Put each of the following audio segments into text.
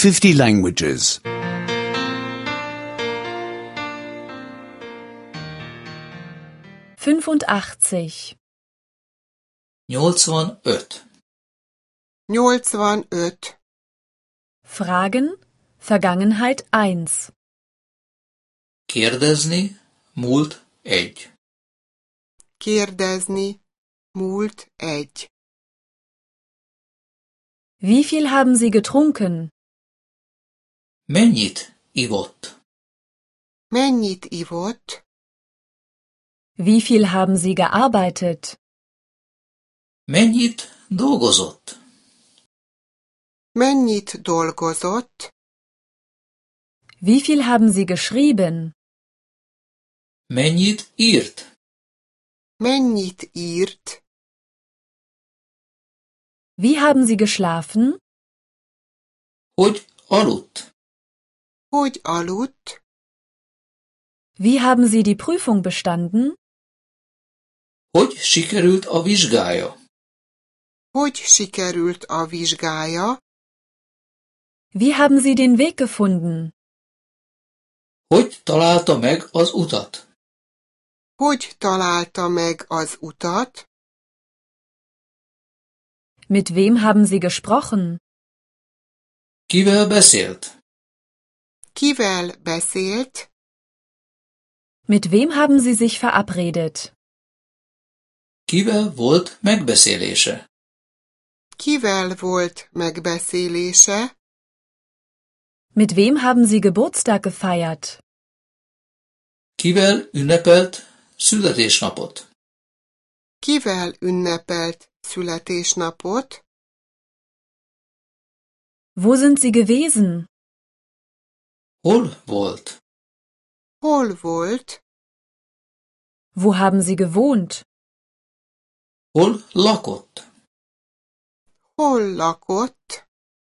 50 languages. 85. 85. 85. Fragen, Vergangenheit 1. Kérdezni, múlt 1. Kérdezni, múlt 1. Wie viel haben Sie getrunken? Mennyit ivott? Mennyit ivott? Wie viel haben Sie gearbeitet? Mennyit dolgozott? Mennyit dolgozott? Wie viel haben Sie geschrieben? Mennyit írt? Mennyit írt? Wie haben Sie geschlafen? Hogy aludt? Hogy aludt? Wie haben Sie die Prüfung bestanden? Hogy sikerült a vizsgája? Hogy sikerült a vizsgája? Wie haben Sie den Weg gefunden? Hogy találta meg az utat? Hogy találta meg az utat? Mit wem haben Sie gesprochen? Kivel beszélt? Kivel beszélt? Mit wem haben Sie sich verabredet? Kivel volt megbeszélése? Kivel volt megbeszélése? Mit wem haben Sie Geburtstag gefeiert? Kivel ünnepelt születésnapot? Kivel ünnepelt születésnapot? Wo sind Sie gewesen? Hol volt? Hol volt? Wo haben Sie gewohnt? Hol lakott? Hol lakott?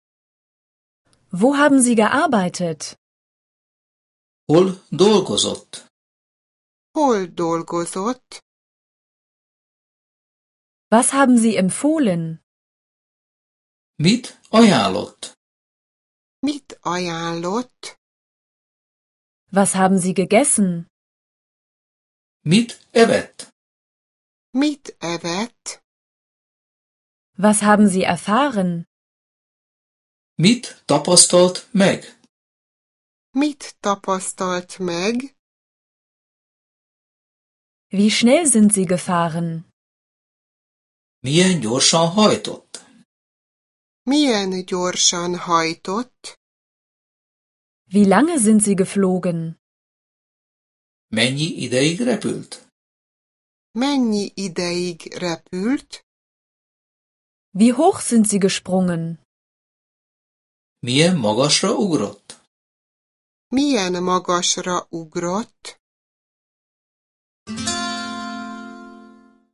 Wo haben Sie gearbeitet? Hol dolgozott? Hol dolgozott? Was haben Sie empfohlen? Mit ajánlott? Mit ajánlott? Was haben Sie gegessen? Mit evett? Mit evett? Was haben Sie erfahren? Mit tapasztalt meg? Mit tapasztalt meg? Wie schnell sind Sie gefahren? Milyen gyorsan hajtott? Milyen gyorsan hajtott? Wie lange sind Sie geflogen? Mennyi ideig repült? Mennyi ideig repült? Wie hoch sind Sie gesprungen? Milyen magasra ugrott? Milyen magasra ugrott?